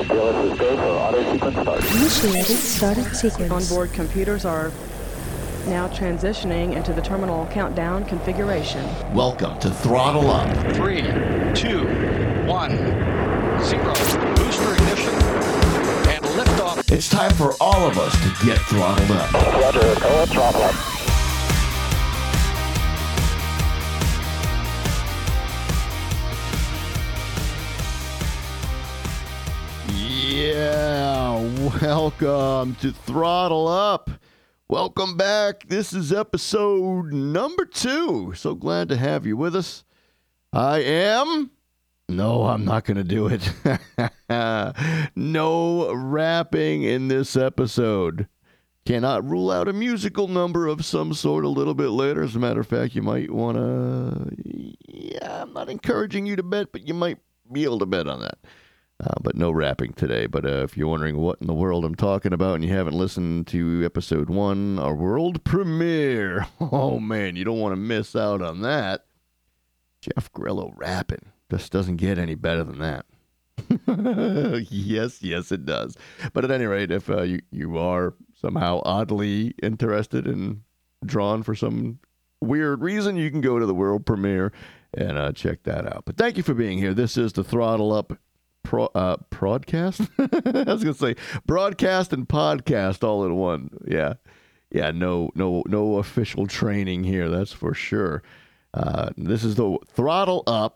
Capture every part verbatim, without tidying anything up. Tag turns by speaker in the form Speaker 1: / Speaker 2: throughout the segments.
Speaker 1: Fearless is go for auto sequence start.
Speaker 2: Initiated startup sequence.
Speaker 3: Onboard computers are now transitioning into the terminal countdown configuration.
Speaker 4: Welcome to Throttle Up.
Speaker 5: Three, two, one, zero. Booster ignition and liftoff.
Speaker 4: It's time for all of us to get throttled up.
Speaker 1: Roger, go throttle up.
Speaker 4: Yeah, welcome to Throttle Up. Welcome back. This is episode number two. So glad to have you with us. I am... No, I'm not going to do it. No rapping in this episode. Cannot rule out a musical number of some sort a little bit later. As a matter of fact, you might want to... Yeah, I'm not encouraging you to bet, but you might be able to bet on that. Uh, but no rapping today. But uh, if you're wondering what in the world I'm talking about and you haven't listened to episode one, our world premiere, oh man, you don't want to miss out on that. Jeff Grillo rapping. Just doesn't get any better than that. yes, yes, it does. But at any rate, if uh, you, you are somehow oddly interested and drawn for some weird reason, you can go to the world premiere and uh, check that out. But thank you for being here. This is the Throttle Up Pro, uh, broadcast? I was going to say broadcast and podcast all in one. Yeah. Yeah, no no, no official training here, that's for sure. Uh, this is the Throttle Up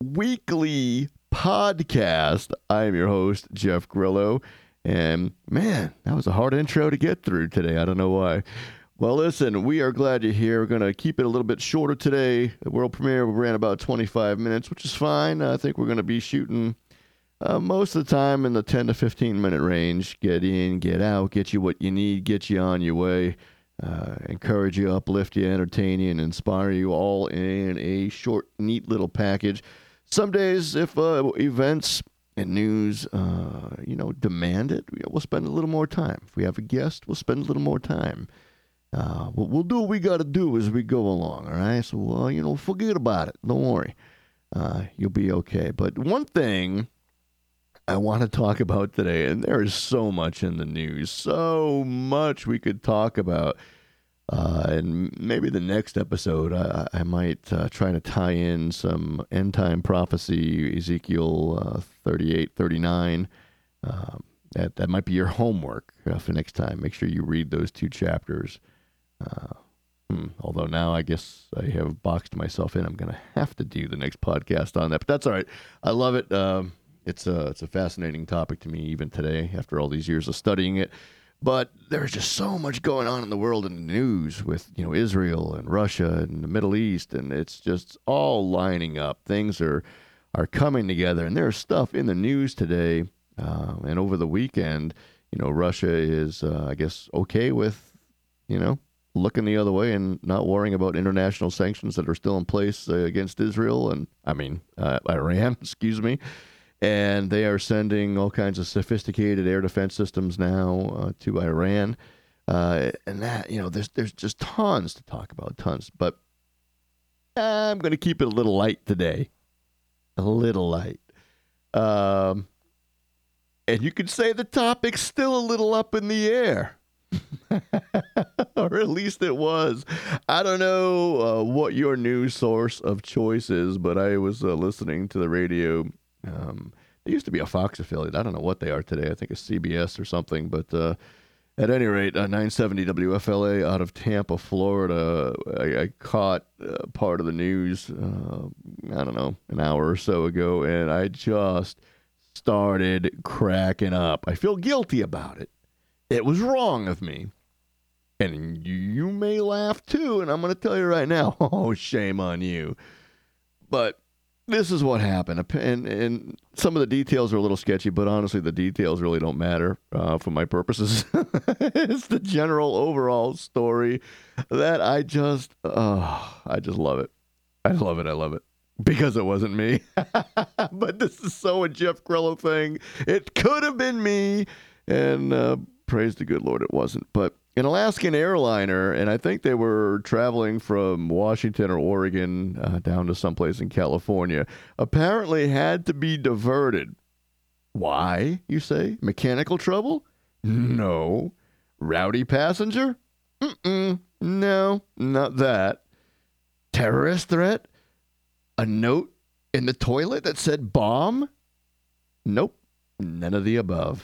Speaker 4: weekly podcast. I am your host, Jeff Grillo. And man, that was a hard intro to get through today. I don't know why. Well, listen, we are glad you're here. We're going to keep it a little bit shorter today. The world premiere, we ran about twenty-five minutes, which is fine. I think we're going to be shooting... Uh, most of the time in the ten to fifteen minute range. Get in, get out, get you what you need, get you on your way, uh, encourage you, uplift you, entertain you, and inspire you all in a short, neat little package. Some days, if uh, events and news, uh, you know, demand it, we'll spend a little more time. If we have a guest, we'll spend a little more time. Uh, we'll, we'll do what we got to do as we go along, all right? So, uh, you know, forget about it. Don't worry. Uh, you'll be okay. But one thing I want to talk about today, and there is so much in the news, so much we could talk about, uh, and maybe the next episode I, I might uh, try to tie in some end-time prophecy, Ezekiel uh, thirty-eight, thirty-nine. Um, that, that might be your homework uh, for next time. Make sure you read those two chapters. Uh, hmm, although now I guess I have boxed myself in. I'm going to have to do the next podcast on that, but that's all right. I love it. Um, It's a, it's a fascinating topic to me even today after all these years of studying it. But there's just so much going on in the world in the news with, you know, Israel and Russia and the Middle East, and it's just all lining up. Things are are coming together, and there's stuff in the news today uh, and over the weekend. You know, Russia is, uh, I guess, okay with, you know, looking the other way and not worrying about international sanctions that are still in place uh, against Israel and, I mean, uh, Iran, excuse me. And they are sending all kinds of sophisticated air defense systems now uh, to Iran. Uh, and that, you know, there's there's just tons to talk about, tons. But I'm going to keep it a little light today. A little light. Um, and you could say the topic's still a little up in the air. Or at least it was. I don't know uh, what your news source of choice is, but I was uh, listening to the radio. Um, they used to be a Fox affiliate. I don't know what they are today. I think it's C B S or something. But uh, at any rate, uh, nine seventy W F L A out of Tampa, Florida. I, I caught uh, part of the news, uh, I don't know, an hour or so ago, and I just started cracking up. I feel guilty about it. It was wrong of me. And you may laugh too, and I'm going to tell you right now, oh, shame on you. But this is what happened, and, and some of the details are a little sketchy, but honestly, the details really don't matter uh, for my purposes. It's the general overall story that I just, oh, I just love it. I love it. I love it. Because it wasn't me. But this is so a Jeff Grillo thing. It could have been me, and uh, praise the good Lord it wasn't. But an Alaskan airliner, and I think they were traveling from Washington or Oregon uh, down to someplace in California, apparently had to be diverted Why, you say? Mechanical trouble? No. Rowdy passenger? Mm-mm. No, not that. Terrorist threat? A note in the toilet that said bomb? Nope. None of the above.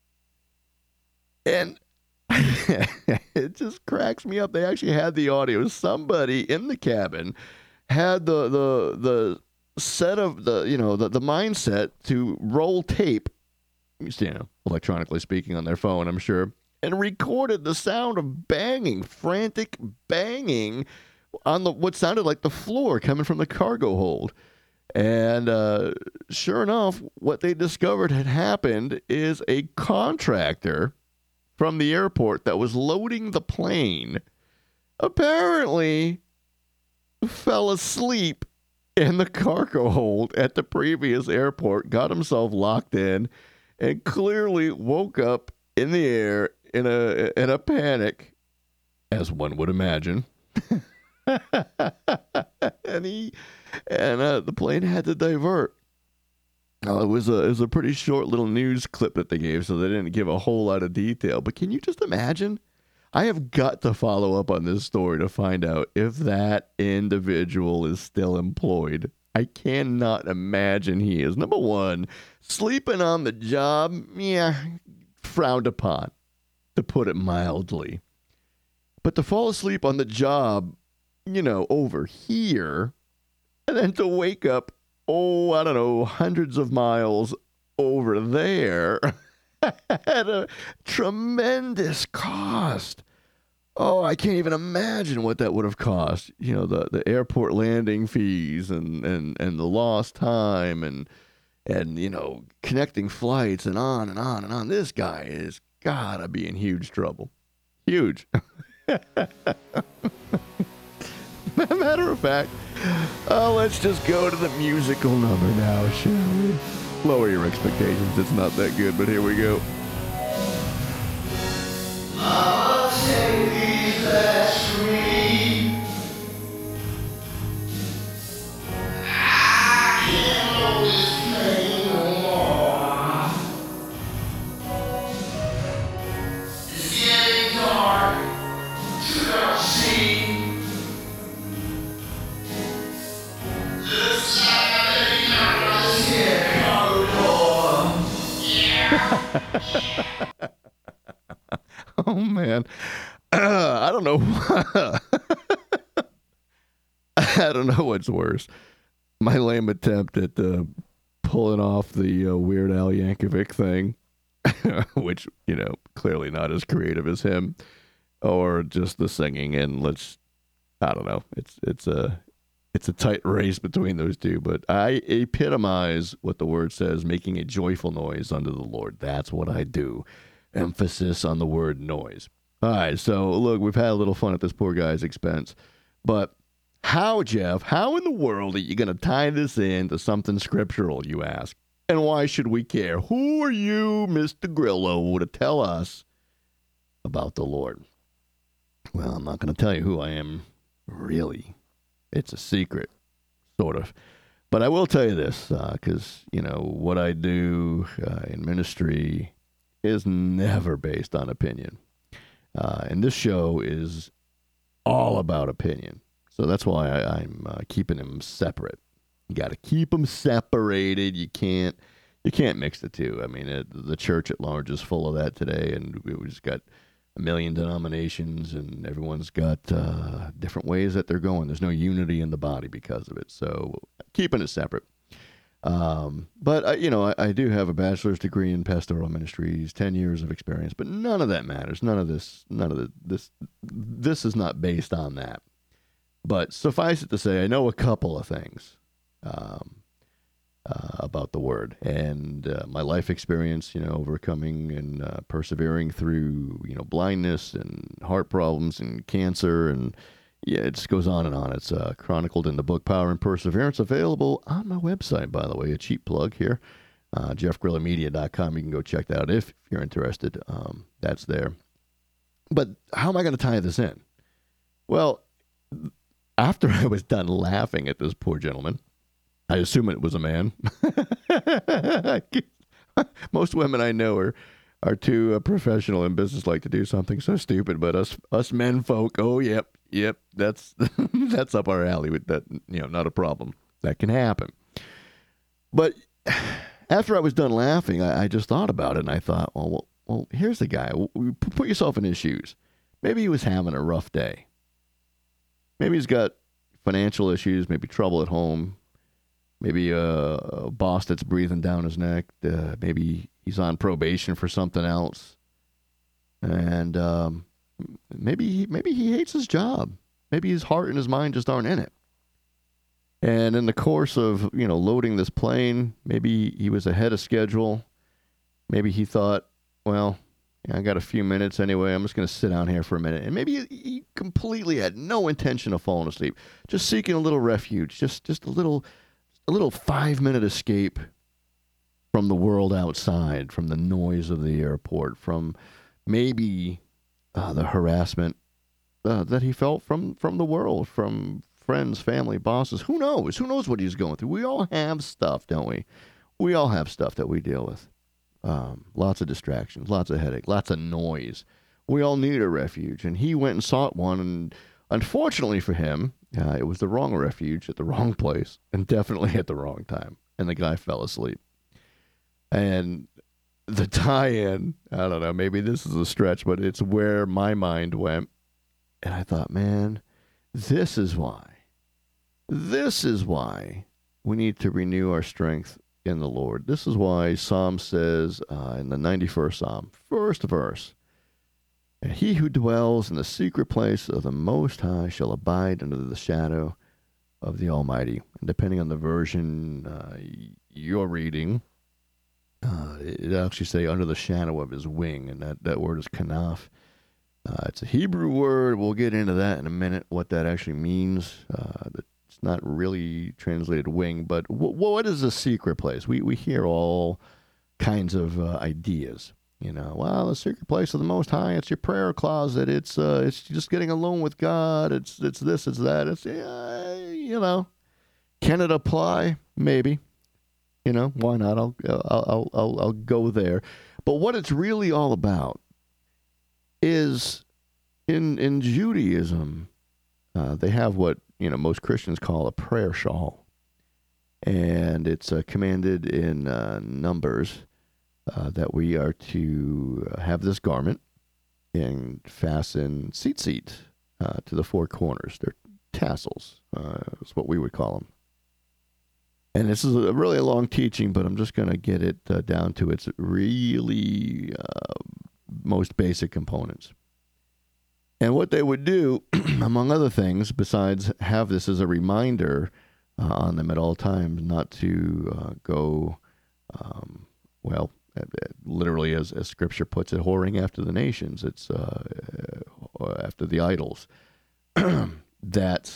Speaker 4: And it just cracks me up. They actually had the audio. Somebody in the cabin had the the the set of the you know the, the mindset to roll tape, you know, electronically speaking, on their phone, I'm sure, and recorded the sound of banging, frantic banging on the what sounded like the floor coming from the cargo hold. And uh, sure enough, what they discovered had happened is a contractor from the airport that was loading the plane apparently fell asleep in the cargo hold at the previous airport, got himself locked in, and clearly woke up in the air in a in a panic, as one would imagine. and he and uh, the plane had to divert. Uh, it was a it was a pretty short little news clip that they gave, so they didn't give a whole lot of detail. But can you just imagine? I have got to follow up on this story to find out if that individual is still employed. I cannot imagine he is. Number one, sleeping on the job, yeah, frowned upon, to put it mildly. But to fall asleep on the job, you know, over here, and then to wake up, oh, I don't know, hundreds of miles over there at a tremendous cost. Oh, I can't even imagine what that would have cost. You know, the, the airport landing fees and, and, and the lost time and, and, you know, connecting flights and on and on and on. This guy is gotta be in huge trouble. Huge. Matter of fact, uh, let's just go to the musical number now, shall we? Lower your expectations. It's not that good, but here we go. Mama, take these last three. I can't hold this pain no more. It's getting dark. Can't see. Looks like I'm here. Oh, man. Uh, I don't know. I don't know what's worse. My lame attempt at uh, pulling off the uh, Weird Al Yankovic thing, which, you know, clearly not as creative as him, or just the singing. And let's, I don't know. It's, it's a, it's a tight race between those two, but I epitomize what the word says, making a joyful noise unto the Lord. That's what I do. Emphasis on the word noise. All right, so look, we've had a little fun at this poor guy's expense, but how, Jeff, how in the world are you going to tie this in to something scriptural, you ask? And why should we care? Who are you, Mister Grillo, to tell us about the Lord? Well, I'm not going to tell you who I am, really. It's a secret, sort of. But I will tell you this, because, uh, you know, what I do uh, in ministry is never based on opinion. Uh, and this show is all about opinion. So that's why I, I'm uh, keeping them separate. You got to keep them separated. You can't you can't mix the two. I mean, it, the church at large is full of that today, and we just got a million denominations, and everyone's got uh, different ways that they're going. There's no unity in the body because of it. So keeping it separate. Um, but, I, you know, I, I do have a bachelor's degree in pastoral ministries, ten years of experience, but none of that matters. None of this, none of the, this, this is not based on that. But suffice it to say, I know a couple of things um, uh, about the Word. And uh, my life experience, you know, overcoming and uh, persevering through, you know, blindness and heart problems and cancer and yeah, it just goes on and on. It's uh, chronicled in the book Power and Perseverance, available on my website, by the way, a cheap plug here, uh, jeff grilla media dot com. You can go check that out if, if you're interested. Um, that's there. But how am I going to tie this in? Well, after I was done laughing at this poor gentleman, I assume it was a man. Most women I know are are too uh, professional in business like to do something so stupid, but us us men folk, oh yep, yep, that's that's up our alley. With that, you know, not a problem. That can happen. But after I was done laughing, I, I just thought about it, and I thought, well, well, well, here's the guy. Put yourself in his shoes. Maybe he was having a rough day. Maybe he's got financial issues, maybe trouble at home, maybe a, a boss that's breathing down his neck, uh, maybe he's on probation for something else, and um, maybe maybe he hates his job. Maybe his heart and his mind just aren't in it. And in the course of, you know, loading this plane, maybe he was ahead of schedule. Maybe he thought, well, I got a few minutes anyway. I'm just going to sit down here for a minute. And maybe he completely had no intention of falling asleep, just seeking a little refuge, just just a little, a little five-minute escape from the world outside, from the noise of the airport, from maybe uh, the harassment uh, that he felt from, from the world, from friends, family, bosses. Who knows? Who knows what he's going through? We all have stuff, don't we? We all have stuff that we deal with. Um, lots of distractions, lots of headache, lots of noise. We all need a refuge, and he went and sought one, and unfortunately for him, uh, it was the wrong refuge at the wrong place, and definitely at the wrong time, and the guy fell asleep. And the tie-in, I don't know, maybe this is a stretch, but it's where my mind went, and I thought, man, this is why, this is why we need to renew our strength in the Lord. This is why Psalm says uh, in the ninety-first Psalm, first verse, and he who dwells in the secret place of the Most High shall abide under the shadow of the Almighty. And depending on the version uh, you're reading, uh, it actually say under the shadow of his wing, and that, that word is kanaf. Uh, it's a Hebrew word. We'll get into that in a minute, what that actually means. Uh, the It's not really translated wing, but w- what is a secret place? We we hear all kinds of uh, ideas. You know, well, the secret place of the Most High, it's your prayer closet. It's uh, it's just getting alone with God. It's it's this, it's that. It's uh, you know, can it apply? Maybe. You know, why not? I'll I'll I'll I'll, I'll go there. But what it's really all about is in in Judaism, uh, they have what, you know, most Christians call a prayer shawl. And it's uh, commanded in uh, Numbers uh, that we are to have this garment and fasten tzitzit uh, to the four corners. They're tassels, uh, is what we would call them. And this is a really a long teaching, but I'm just going to get it uh, down to its really uh, most basic components. And what they would do, among other things, besides have this as a reminder uh, on them at all times not to uh, go, um, well, literally as, as Scripture puts it, whoring after the nations. It's uh, after the idols. That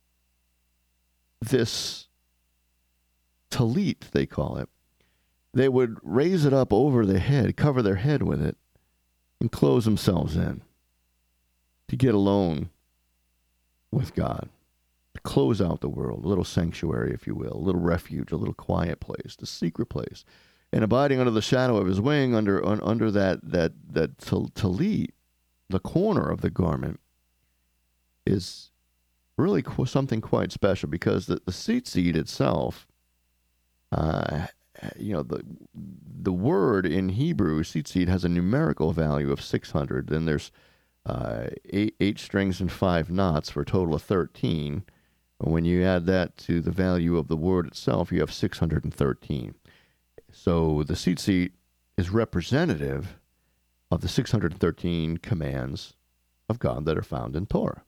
Speaker 4: this talit, they call it, they would raise it up over their head, cover their head with it, and close themselves in to get alone with God, to close out the world, a little sanctuary, if you will, a little refuge, a little quiet place, the secret place. And abiding under the shadow of his wing, under un, under that that that talit, the corner of the garment, is really qu- something quite special, because the, the tzitzit itself, uh, you know, the the word in Hebrew, tzitzit, has a numerical value of six hundred. Then there's uh, eight, eight strings and five knots for a total of thirteen. And when you add that to the value of the word itself, you have six hundred thirteen. So the tzitzit is representative of the six hundred thirteen commands of God that are found in Torah.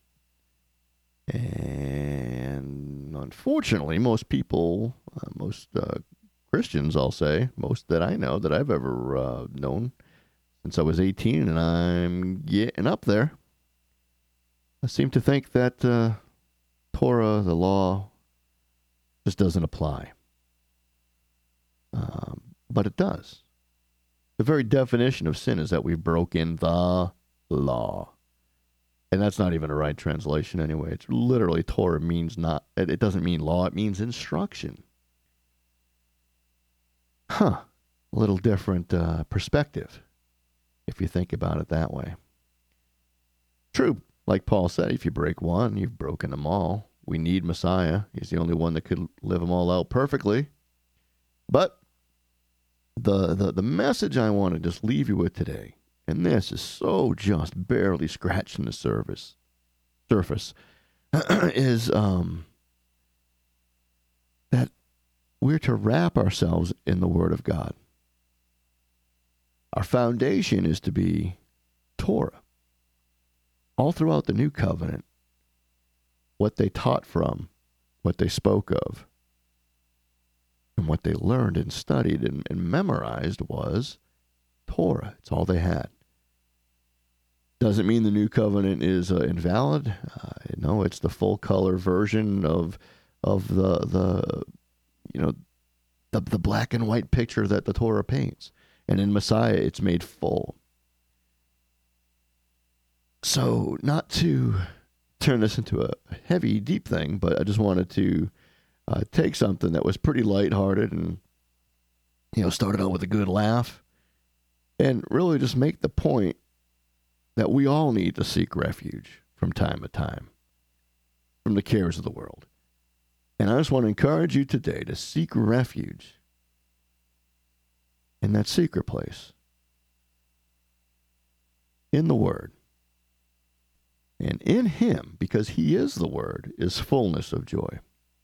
Speaker 4: And unfortunately, most people, uh, most uh, Christians, I'll say, most that I know, that I've ever uh, known since I was eighteen, and I'm getting up there, I seem to think that uh, Torah, the law, just doesn't apply. Um, but it does. The very definition of sin is that we've broken the law. And that's not even a right translation anyway. It's literally, Torah means not, it doesn't mean law, it means instruction. Huh. a little different uh, perspective, if you think about it that way. True, like Paul said, if you break one, you've broken them all. We need Messiah. He's the only one that could live them all out perfectly. But the, the, the message I want to just leave you with today, and this is so just barely scratching the surface, surface is um, that we're to wrap ourselves in the Word of God. Our foundation is to be Torah. All throughout the New Covenant, what they taught from, what they spoke of, and what they learned and studied and, and memorized was Torah. It's all they had. Doesn't mean the New Covenant is uh, invalid. Uh, no, it's the full color version of of the the you know the the black and white picture that the Torah paints. And in Messiah, it's made full. So, not to turn this into a heavy, deep thing, but I just wanted to uh, take something that was pretty lighthearted and, you know, started out with a good laugh and really just make the point that we all need to seek refuge from time to time from the cares of the world. And I just want to encourage you today to seek refuge in that secret place, in the Word. And in Him, because He is the Word, is fullness of joy.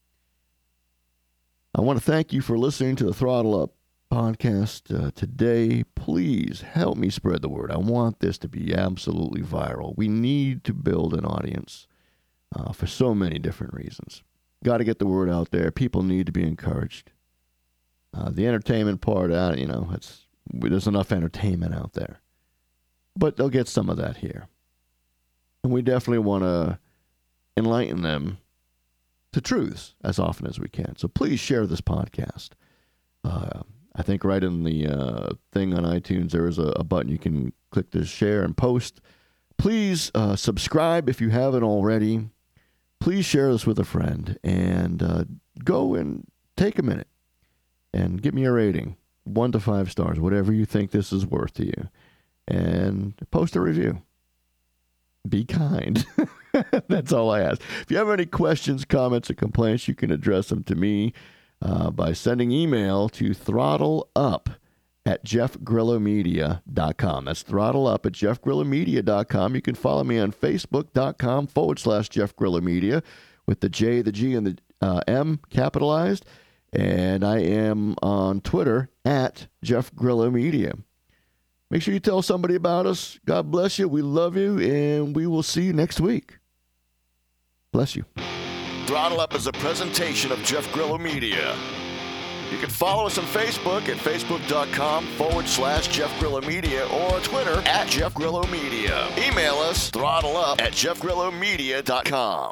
Speaker 4: I want to thank you for listening to the Throttle Up podcast uh, today. Please help me spread the word. I want this to be absolutely viral. We need to build an audience uh, for so many different reasons. Got to get the word out there. People need to be encouraged. Uh, the entertainment part, uh, you know, it's, there's enough entertainment out there. But they'll get some of that here. And we definitely want to enlighten them to truths as often as we can. So please share this podcast. Uh, I think right in the uh, thing on iTunes, there is a, a button you can click to share and post. Please uh, subscribe if you haven't already. Please share this with a friend. And uh, go and take a minute and give me a rating. One to five stars, whatever you think this is worth to you. And post a review. Be kind. That's all I ask. If you have any questions, comments, or complaints, you can address them to me uh, by sending email to throttleup at jeff grillo media dot com. That's throttleup at jeff grillo media dot com. You can follow me on facebook.com forward slash Jeff Grillo Media with the J, the G, and the uh, M capitalized. And I am on Twitter at Jeff Grillo Media. Make sure you tell somebody about us. God bless you. We love you, and we will see you next week. Bless you.
Speaker 6: Throttle Up is a presentation of Jeff Grillo Media. You can follow us on Facebook at facebook.com forward slash Jeff Grillo Media or on Twitter at Jeff Grillo Media. Email us throttleup at jeff grillo media dot com.